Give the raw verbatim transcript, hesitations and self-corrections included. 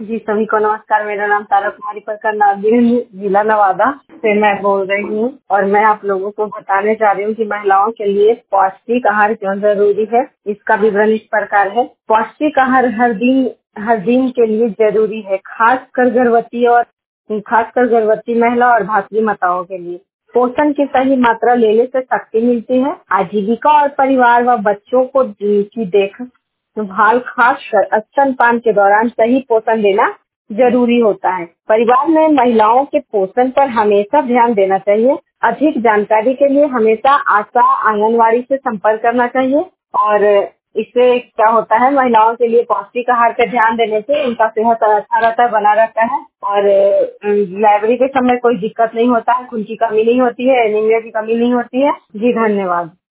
जी, सभी को नमस्कार। मेरा नाम तारा कुमारी प्रखंड नागदिन, जिला नवादा से मैं बोल रही हूँ और मैं आप लोगों को बताने जा रही हूँ कि महिलाओं के लिए पौष्टिक आहार क्यों जरूरी है। इसका विवरण इस प्रकार है। पौष्टिक आहार हर दिन हर दिन के लिए जरूरी है, खासकर गर्भवती और खासकर गर्भवती महिला और धात्री माताओं के लिए। पोषण की सही मात्रा लेने से शक्ति मिलती है। आजीविका और परिवार व बच्चों को की देख भाल खासकर स्तनपान के दौरान सही पोषण देना जरूरी होता है। परिवार में महिलाओं के पोषण पर हमेशा ध्यान देना चाहिए। अधिक जानकारी के लिए हमेशा आशा आंगनवाड़ी से संपर्क करना चाहिए और इससे क्या होता है, महिलाओं के लिए पौष्टिक आहार पे ध्यान देने से उनका सेहत अच्छा रहता है, बना रहता है और डिलीवरी के समय कोई दिक्कत नहीं होता है, खून की कमी नहीं होती है, एनीमिया की कमी नहीं होती है। जी धन्यवाद।